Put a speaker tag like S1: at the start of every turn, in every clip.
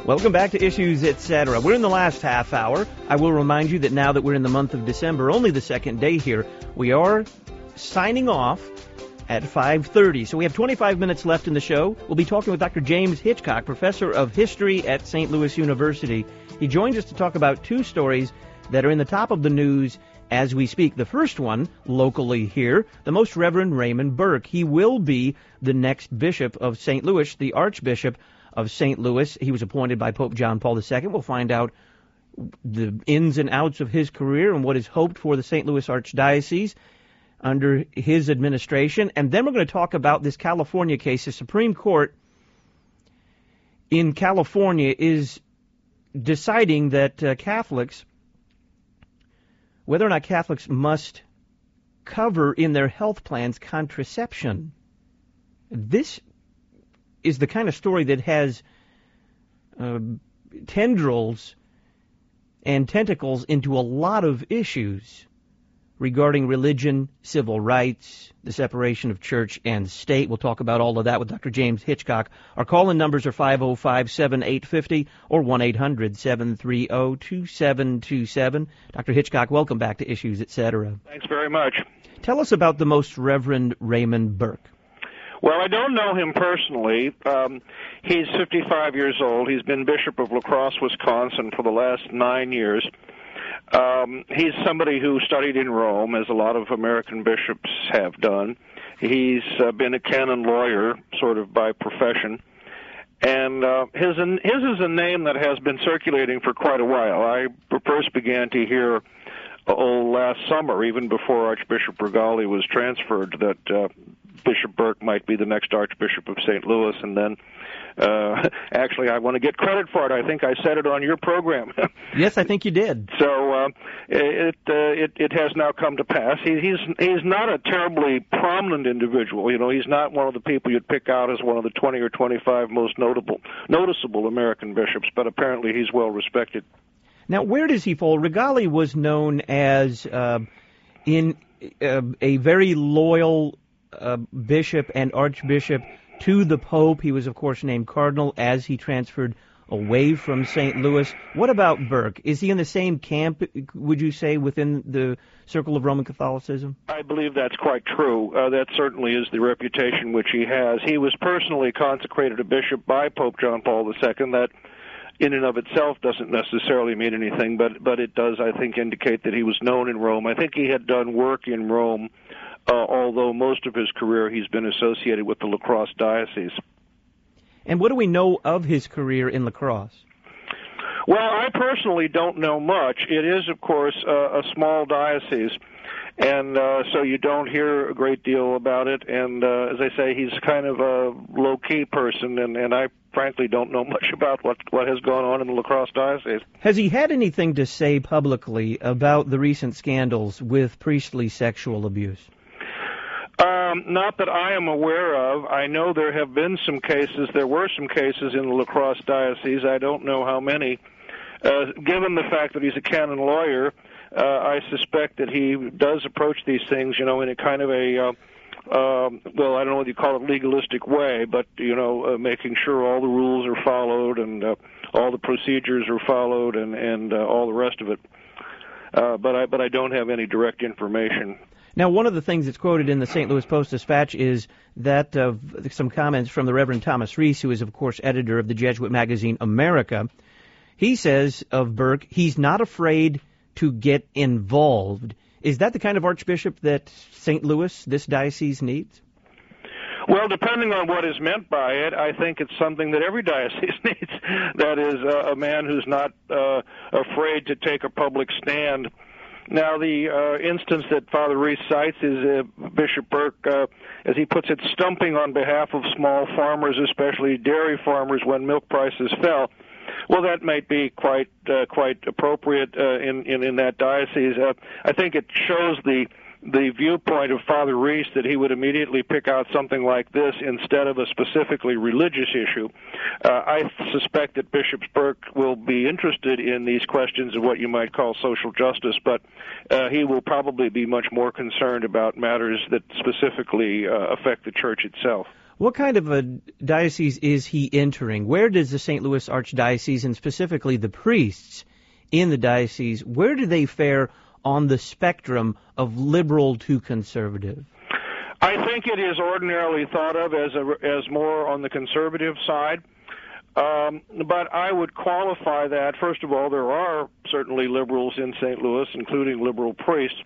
S1: Welcome back to Issues, Etc. We're in the last half hour. I will remind you that now that we're in the month of December, only the second day here, we are signing off at 5:30. So we have 25 minutes left in the show. We'll be talking with Dr. James Hitchcock, professor of history at St. Louis University. He joins us to talk about two stories that are in the top of the news as we speak. The first one, locally here, the Most Reverend Raymond Burke. He will be the next bishop of St. Louis, the Archbishop of St. Louis. He was appointed by Pope John Paul II. We'll find out the ins and outs of his career and what is hoped for the St. Louis Archdiocese under his administration. And then we're going to talk about this California case. The Supreme Court in California is deciding that Catholics, whether or not Catholics must cover in their health plans contraception. This is the kind of story that has tendrils and tentacles into a lot of issues regarding religion, civil rights, the separation of church and state. We'll talk about all of that with Dr. James Hitchcock. Our call-in numbers are 505-7850 or 1-800-730-2727. Dr. Hitchcock, welcome back to Issues, Etc.
S2: Thanks very much.
S1: Tell us about the Most Reverend Raymond Burke.
S2: Well, I don't know him personally. He's 55 years old. He's been Bishop of La Crosse, Wisconsin for the last 9 years. He's somebody who studied in Rome, as a lot of American bishops have done. He's been a canon lawyer, sort of by profession. And his is a name that has been circulating for quite a while. I first began to hear last summer, even before Archbishop Regali was transferred, that Bishop Burke might be the next Archbishop of St. Louis, and then actually, I want to get credit for it. I think I said it on your program.
S1: Yes, I think you did.
S2: So it has now come to pass. He's not a terribly prominent individual. You know, he's not one of the people you'd pick out as one of the 20 or 25 most noticeable American bishops, but apparently he's well respected.
S1: Now, where does he fall? Regali was known as a very loyal bishop and archbishop to the Pope. He was, of course, named Cardinal as he transferred away from St. Louis. What about Burke? Is he in the same camp, would you say, within the circle of Roman Catholicism?
S2: I believe that's quite true. That certainly is the reputation which he has. He was personally consecrated a bishop by Pope John Paul II. That in and of itself doesn't necessarily mean anything, but it does, I think, indicate that he was known in Rome. I think he had done work in Rome, although most of his career he's been associated with the La Crosse diocese.
S1: And what do we know of his career in La Crosse?
S2: Well, I personally don't know much. It is, of course, a small diocese, and so you don't hear a great deal about it. And as I say, he's kind of a low-key person, and I frankly don't know much about what has gone on in the La Crosse diocese.
S1: Has he had anything to say publicly about the recent scandals with priestly sexual abuse?
S2: Not that I am aware of. I know there have been some cases. There were some cases in the La Crosse diocese. I don't know how many. Given the fact that he's a canon lawyer, I suspect that he does approach these things, you know, in a kind of a, well, I don't know what you call it, legalistic way, but, you know, making sure all the rules are followed and all the procedures are followed and all the rest of it. But I don't have any direct information.
S1: Now, one of the things that's quoted in the St. Louis Post-Dispatch is that of some comments from the Reverend Thomas Reese, who is, of course, editor of the Jesuit magazine America. He says of Burke, he's not afraid to get involved. Is that the kind of archbishop that St. Louis, this diocese, needs?
S2: Well, depending on what is meant by it, I think it's something that every diocese needs. That is, a man who's not afraid to take a public stand. Now, the instance that Father Reese cites is Bishop Burke, as he puts it, stumping on behalf of small farmers, especially dairy farmers, when milk prices fell. Well, that might be quite appropriate in that diocese. I think it shows the viewpoint of Father Reese that he would immediately pick out something like this instead of a specifically religious issue. I suspect that Bishop Burke will be interested in these questions of what you might call social justice, but he will probably be much more concerned about matters that specifically affect the Church itself.
S1: What kind of a diocese is he entering? Where does the St. Louis Archdiocese, and specifically the priests in the diocese, where do they fare on the spectrum of liberal to conservative?
S2: I think it is ordinarily thought of as more on the conservative side. But I would qualify that. First of all, there are certainly liberals in St. Louis, including liberal priests.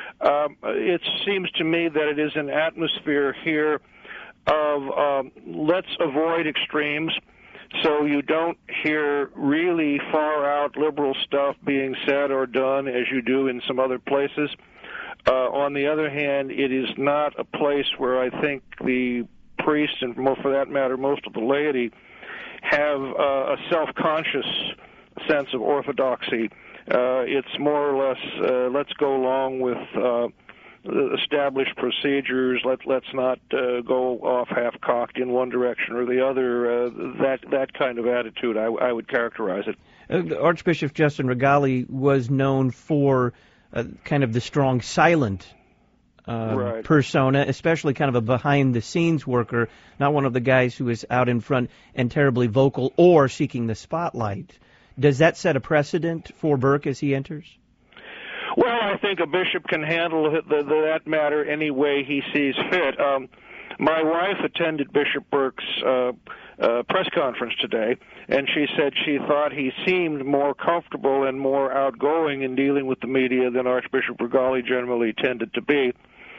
S2: It seems to me that it is an atmosphere here of let's avoid extremes, so you don't hear really far-out liberal stuff being said or done as you do in some other places. On the other hand, it is not a place where I think the priests, and more for that matter, most of the laity, have a self-conscious sense of orthodoxy. It's more or less let's go along with established procedures. Let's not go off half-cocked in one direction or the other. That kind of attitude, I would characterize it.
S1: Archbishop Justin Regali was known for kind of the strong silent
S2: right.
S1: persona, especially kind of a behind-the-scenes worker, not one of the guys who is out in front and terribly vocal or seeking the spotlight. Does that set a precedent for Burke as he enters?
S2: Well, I think a bishop can handle that matter any way he sees fit. My wife attended Bishop Burke's press conference today, and she said she thought he seemed more comfortable and more outgoing in dealing with the media than Archbishop Regali generally tended to be.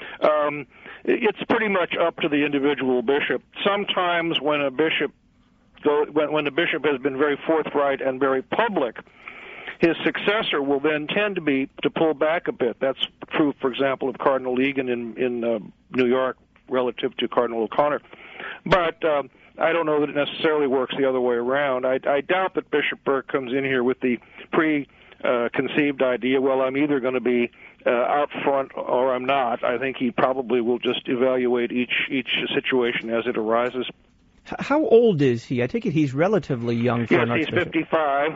S2: It's pretty much up to the individual bishop. Sometimes when a bishop has been very forthright and very public, his successor will then tend to pull back a bit. That's true, for example, of Cardinal Egan in New York relative to Cardinal O'Connor. But I don't know that it necessarily works the other way around. I doubt that Bishop Burke comes in here with the preconceived idea, well, I'm either going to be out front or I'm not. I think he probably will just evaluate each situation as it arises.
S1: How old is he? I take it he's relatively young for an archbishop.
S2: Yes, he's 55.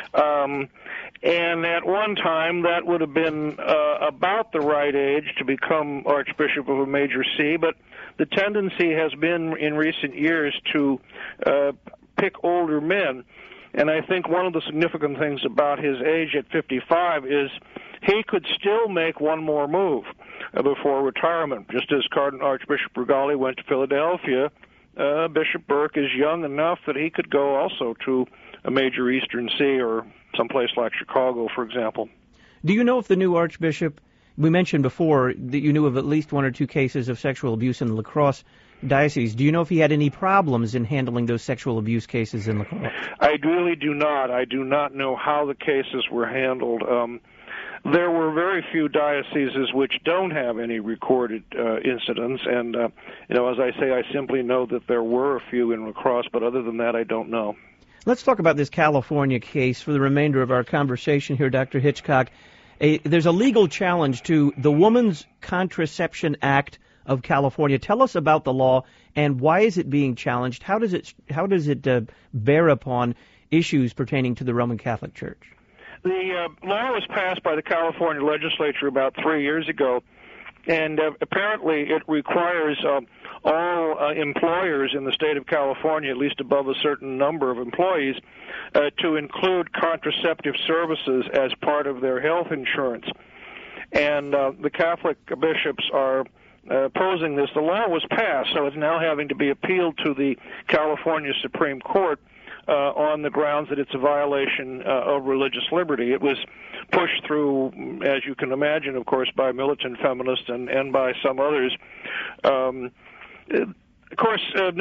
S2: And at one time, that would have been about the right age to become Archbishop of a major see, but the tendency has been in recent years to pick older men. And I think one of the significant things about his age at 55 is he could still make one more move before retirement. Just as Archbishop Regali went to Philadelphia, Bishop Burke is young enough that he could go also to a major Eastern see or someplace like Chicago, for example.
S1: Do you know if the new archbishop, we mentioned before that you knew of at least one or two cases of sexual abuse in the La Crosse diocese. Do you know if he had any problems in handling those sexual abuse cases in La Crosse?
S2: I really do not. I do not know how the cases were handled. There were very few dioceses which don't have any recorded incidents, and as I say, I simply know that there were a few in La Crosse, but other than that, I don't know.
S1: Let's talk about this California case for the remainder of our conversation here, Dr. Hitchcock. There's a legal challenge to the Women's Contraception Act of California. Tell us about the law and why is it being challenged? How does it bear upon issues pertaining to the Roman Catholic Church?
S2: The law was passed by the California legislature about 3 years ago, and apparently it requires all employers in the state of California, at least above a certain number of employees, to include contraceptive services as part of their health insurance. And the Catholic bishops are opposing this. The law was passed, so it's now having to be appealed to the California Supreme Court on the grounds that it's a violation of religious liberty. It was pushed through, as you can imagine, of course, by militant feminists and by some others. Of course,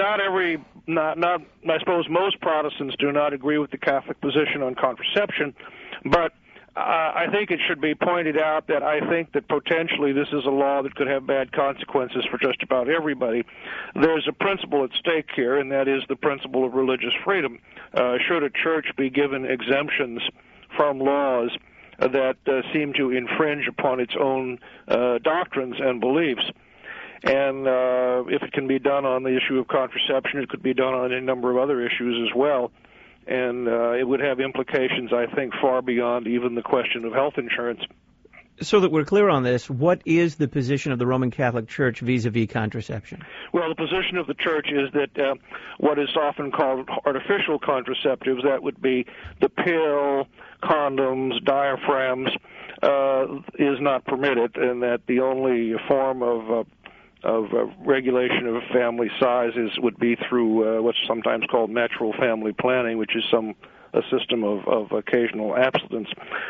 S2: I suppose most Protestants do not agree with the Catholic position on contraception, but I think it should be pointed out that I think that potentially this is a law that could have bad consequences for just about everybody. There's a principle at stake here, and that is the principle of religious freedom. Should a church be given exemptions from laws that seem to infringe upon its own doctrines and beliefs? And if it can be done on the issue of contraception, it could be done on a number of other issues as well. And it would have implications, I think, far beyond even the question of health insurance.
S1: So that we're clear on this, what is the position of the Roman Catholic Church vis-a-vis contraception?
S2: Well, the position of the Church is that what is often called artificial contraceptives, that would be the pill, condoms, diaphragms, is not permitted, and that the only form of regulation of family sizes would be through what's sometimes called natural family planning, which is a system of occasional abstinence.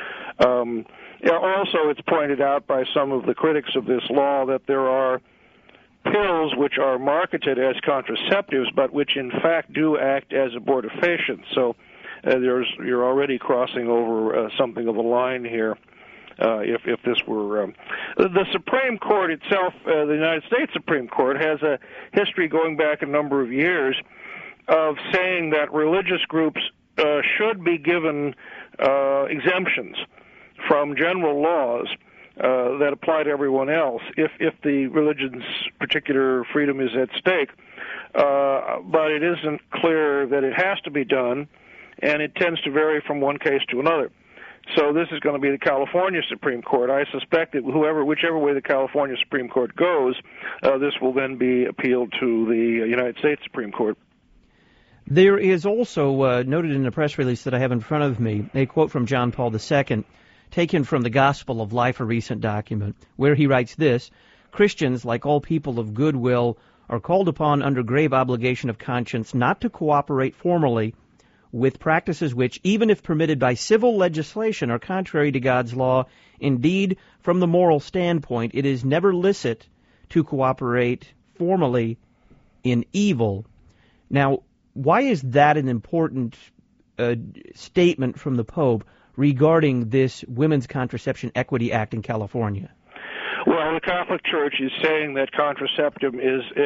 S2: Also, it's pointed out by some of the critics of this law that there are pills which are marketed as contraceptives, but which in fact do act as abortifacients. So you're already crossing over something of a line here. If this were the Supreme Court itself, the United States Supreme Court has a history going back a number of years of saying that religious groups should be given exemptions from general laws that apply to everyone else if the religion's particular freedom is at stake. But it isn't clear that it has to be done, and it tends to vary from one case to another. So this is going to be the California Supreme Court. I suspect that whichever way the California Supreme Court goes, this will then be appealed to the United States Supreme Court.
S1: There is also, noted in the press release that I have in front of me, a quote from John Paul II, taken from the Gospel of Life, a recent document, where he writes this: Christians, like all people of goodwill, are called upon under grave obligation of conscience not to cooperate formally with practices which, even if permitted by civil legislation, are contrary to God's law. Indeed, from the moral standpoint, it is never licit to cooperate formally in evil. Now, why is that an important statement from the Pope regarding this Women's Contraception Equity Act in California?
S2: Well, the Catholic Church is saying that contraception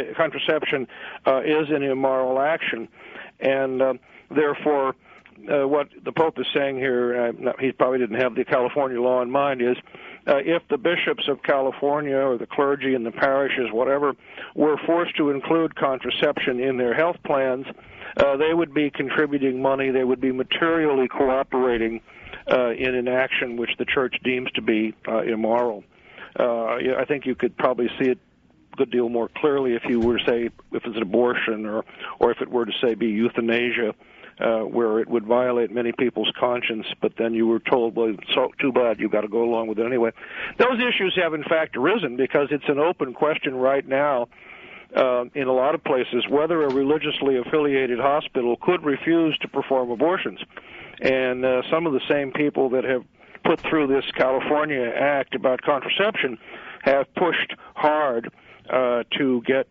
S2: is an immoral action, and therefore, what the Pope is saying here, he probably didn't have the California law in mind, is if the bishops of California or the clergy in the parishes, whatever, were forced to include contraception in their health plans, they would be contributing money, they would be materially cooperating in an action which the Church deems to be immoral. I think you could probably see it a good deal more clearly if you were to say if it's an abortion or if it were to say be euthanasia, where it would violate many people's conscience, but then you were told, well, so too bad, you've got to go along with it anyway. Those issues have in fact arisen because it's an open question right now in a lot of places whether a religiously affiliated hospital could refuse to perform abortions. And some of the same people that have put through this California Act about contraception have pushed hard to get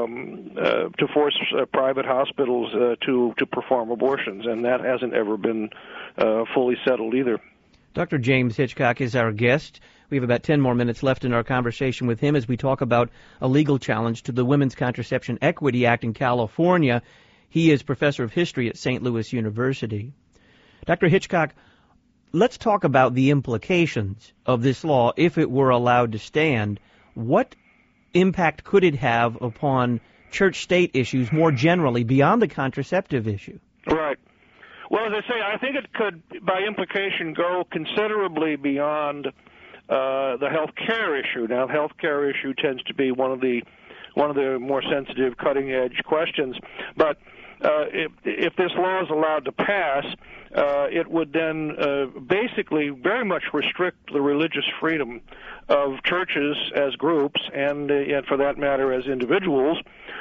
S2: to force private hospitals to perform abortions, and that hasn't ever been fully settled either.
S1: Dr. James Hitchcock is our guest. We have about 10 more minutes left in our conversation with him as we talk about a legal challenge to the Women's Contraception Equity Act in California. He is professor of history at St. Louis University. Dr. Hitchcock, let's talk about the implications of this law if it were allowed to stand. What impact could it have upon church-state issues more generally beyond the contraceptive issue?
S2: Right. Well, as I say, I think it could, by implication, go considerably beyond the health care issue. Now, the health care issue tends to be one of the more sensitive, cutting-edge questions. But if this law is allowed to pass, it would then basically very much restrict the religious freedom of churches as groups and for that matter as individuals.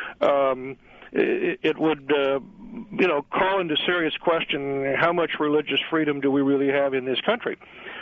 S2: It would call into serious question how much religious freedom do we really have in this country.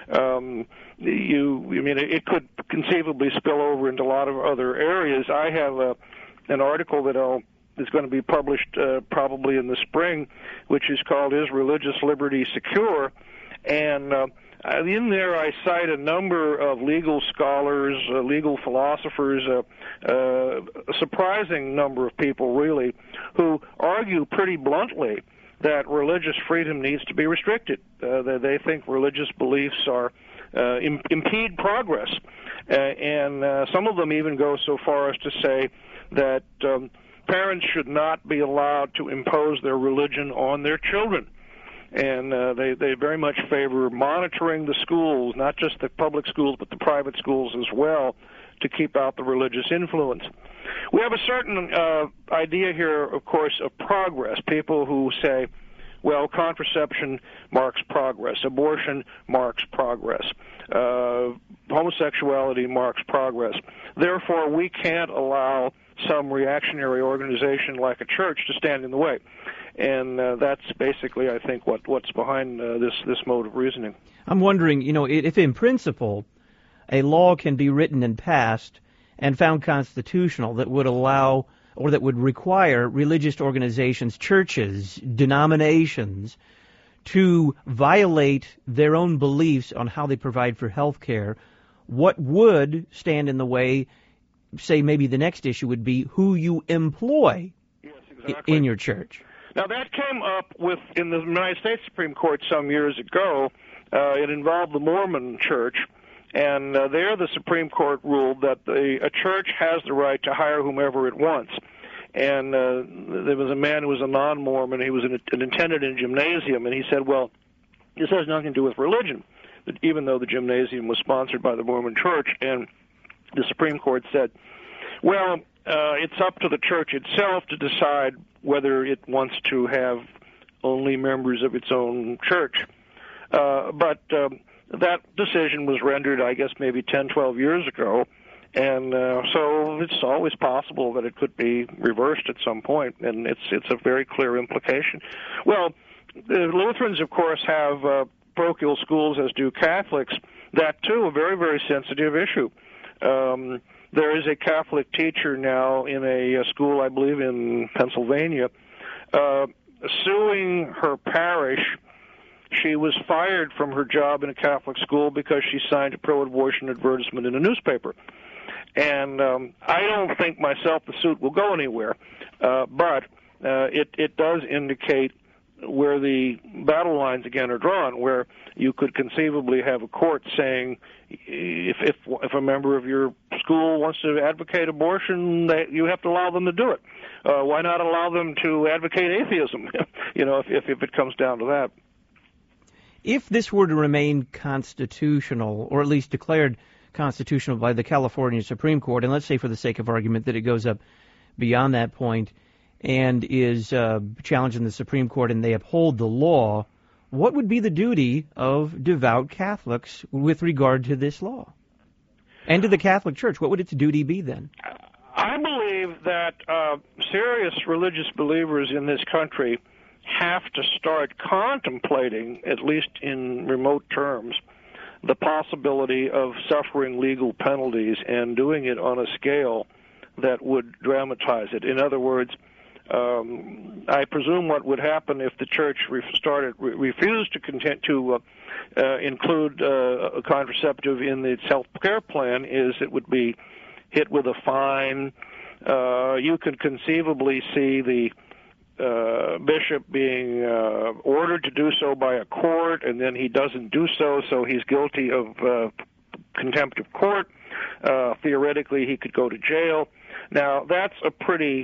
S2: It could conceivably spill over into a lot of other areas. I have an article that is going to be published probably in the spring, which is called "Is Religious Liberty Secure?" And in there I cite a number of legal scholars, legal philosophers, a surprising number of people really, who argue pretty bluntly that religious freedom needs to be restricted. They think religious beliefs are impede progress. And some of them even go so far as to say that parents should not be allowed to impose their religion on their children. And they very much favor monitoring the schools, not just the public schools, but the private schools as well, to keep out the religious influence. We have a certain idea here, of course, of progress. People who say, well, contraception marks progress, abortion marks progress, homosexuality marks progress. Therefore, we can't allow some reactionary organization like a church to stand in the way. And that's basically, I think, what's behind this mode of reasoning.
S1: I'm wondering, if in principle a law can be written and passed and found constitutional that would allow or that would require religious organizations, churches, denominations, to violate their own beliefs on how they provide for health care, what would stand in the way? Say maybe the next issue would be who you employ in your church.
S2: Now, that came up in the United States Supreme Court some years ago. It involved the Mormon Church, and there the Supreme Court ruled that a church has the right to hire whomever it wants. And there was a man who was a non-Mormon. He was an attendant in a gymnasium, and he said, well, this has nothing to do with religion, even though the gymnasium was sponsored by the Mormon Church. And the Supreme Court said, well, it's up to the church itself to decide whether it wants to have only members of its own church. But that decision was rendered, I guess, maybe 10, 12 years ago, and so it's always possible that it could be reversed at some point, and it's a very clear implication. Well, the Lutherans, of course, have parochial schools, as do Catholics. That, too, a very, very sensitive issue. There is a Catholic teacher now in a school, I believe, in Pennsylvania, suing her parish. She was fired from her job in a Catholic school because she signed a pro-abortion advertisement in a newspaper. And I don't think myself the suit will go anywhere, but it does indicate where the battle lines again are drawn, where you could conceivably have a court saying if a member of your school wants to advocate abortion, you have to allow them to do it. Why not allow them to advocate atheism? If it comes down to that.
S1: If this were to remain constitutional, or at least declared constitutional by the California Supreme Court, and let's say for the sake of argument that it goes up beyond that point and is challenged in the Supreme Court and they uphold the law, what would be the duty of devout Catholics with regard to this law? And to the Catholic Church, what would its duty be then?
S2: I believe that serious religious believers in this country have to start contemplating, at least in remote terms, the possibility of suffering legal penalties and doing it on a scale that would dramatize it. In other words, I presume what would happen if the church refused to include a contraceptive in its health care plan is it would be hit with a fine. You could conceivably see the bishop being ordered to do so by a court, and then he doesn't do so, so he's guilty of contempt of court. Theoretically, he could go to jail. Now, that's a pretty,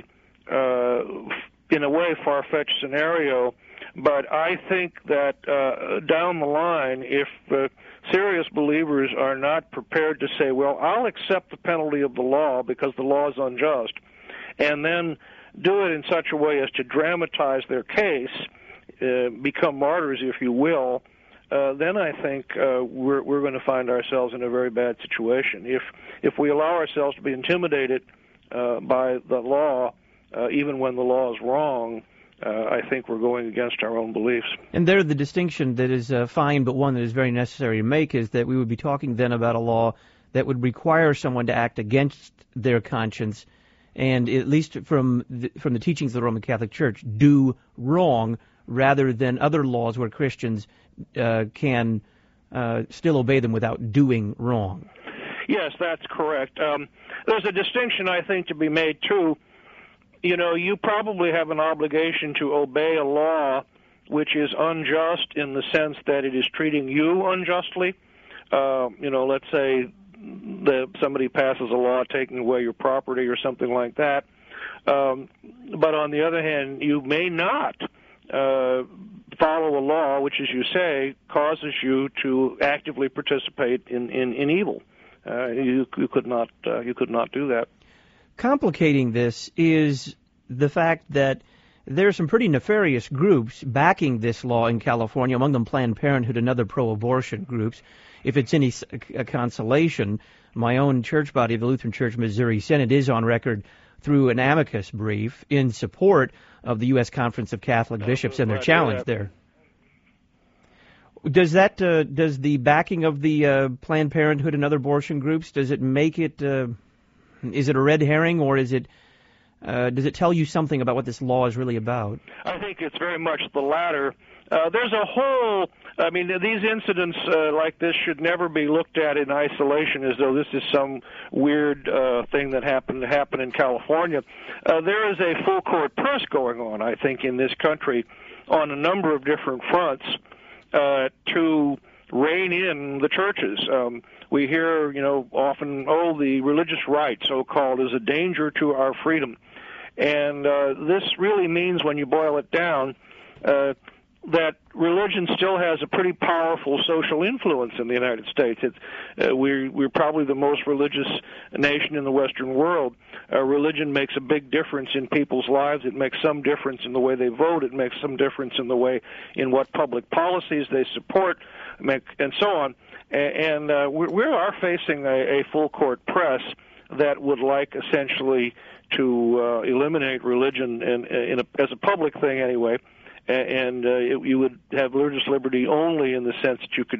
S2: in a way, far-fetched scenario, but I think that down the line, if serious believers are not prepared to say, well, I'll accept the penalty of the law because the law is unjust, and then do it in such a way as to dramatize their case, become martyrs, if you will, then I think we're going to find ourselves in a very bad situation. If we allow ourselves to be intimidated by the law, even when the law is wrong, I think we're going against our own beliefs.
S1: And there the distinction that is fine, but one that is very necessary to make, is that we would be talking then about a law that would require someone to act against their conscience, and at least from the teachings of the Roman Catholic Church, do wrong, rather than other laws where Christians can still obey them without doing wrong.
S2: Yes, that's correct. There's a distinction, I think, to be made, too. You probably have an obligation to obey a law which is unjust in the sense that it is treating you unjustly. Let's say somebody passes a law taking away your property or something like that. But on the other hand, you may not follow a law which, as you say, causes you to actively participate in evil. You could not do that.
S1: Complicating this is the fact that there are some pretty nefarious groups backing this law in California, among them Planned Parenthood and other pro-abortion groups. If it's any consolation, my own church body, the Lutheran Church Missouri Synod, is on record through an amicus brief in support of the U.S. Conference of Catholic Bishops and their challenge there. Does the backing of the Planned Parenthood and other abortion groups, does it make it, is it a red herring, or is it, does it tell you something about what this law is really about?
S2: I think it's very much the latter. There's a whole, these incidents like this should never be looked at in isolation as though this is some weird thing that happened in California. There is a full court press going on, I think, in this country on a number of different fronts to rein in the churches. We hear, often, the religious right, so-called, is a danger to our freedom. And this really means, when you boil it down, that religion still has a pretty powerful social influence in the United States. We're probably the most religious nation in the Western world. Religion makes a big difference in people's lives. It makes some difference in the way they vote. It makes some difference in the way in what public policies they support, and so on. And we are facing a full court press that would like essentially to eliminate religion as a public thing anyway. And you would have religious liberty only in the sense that you could,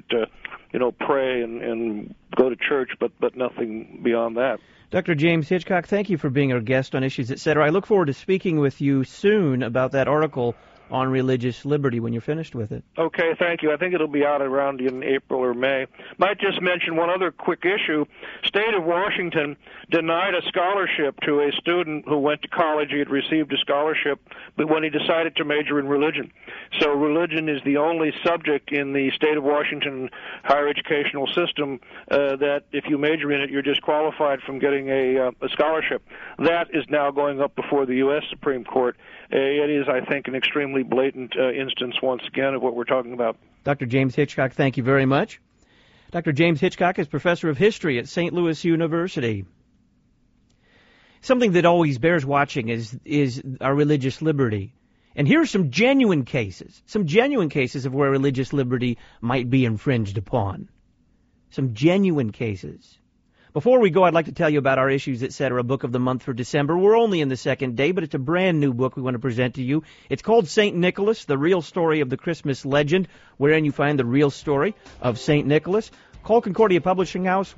S2: pray and go to church, but nothing beyond that.
S1: Dr. James Hitchcock, thank you for being our guest on Issues, Etc. I look forward to speaking with you soon about that article on religious liberty when you're finished with it.
S2: Okay, thank you. I think it'll be out around in April or May. Might just mention one other quick issue. State of Washington denied a scholarship to a student who went to college. He had received a scholarship, but when he decided to major in religion. So religion is the only subject in the state of Washington higher educational system that if you major in it, you're disqualified from getting a scholarship. That is now going up before the U.S. Supreme Court. It is, I think, an extremely blatant instance, once again, of what we're talking about.
S1: Dr. James Hitchcock, thank you very much. Dr. James Hitchcock is professor of history at St. Louis University. Something that always bears watching is our religious liberty. And here are some genuine cases of where religious liberty might be infringed upon. Some genuine cases. Before we go, I'd like to tell you about our Issues, Etc. book of the month for December. We're only in the second day, but it's a brand new book we want to present to you. It's called St. Nicholas, the real story of the Christmas legend, wherein you find the real story of St. Nicholas. Call Concordia Publishing House,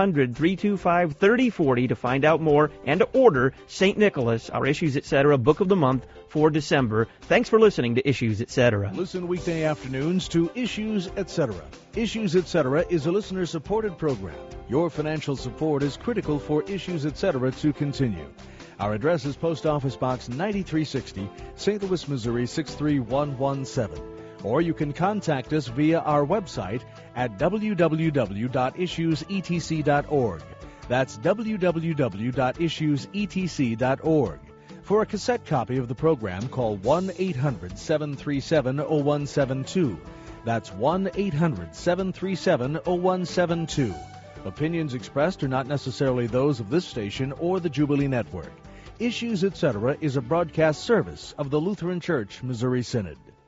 S1: 1-800-325-3040 to find out more and to order St. Nicholas, our Issues, Etc. book of the month for December. Thanks for listening to Issues, Etc.
S3: Listen weekday afternoons to Issues, Etc. Issues, Etc. is a listener-supported program. Your financial support is critical for Issues, Etc. to continue. Our address is Post Office Box 9360, St. Louis, Missouri 63117. Or you can contact us via our website at www.issuesetc.org. That's www.issuesetc.org. For a cassette copy of the program, call 1-800-737-0172. That's 1-800-737-0172. Opinions expressed are not necessarily those of this station or the Jubilee Network. Issues, Etc. is a broadcast service of the Lutheran Church Missouri Synod.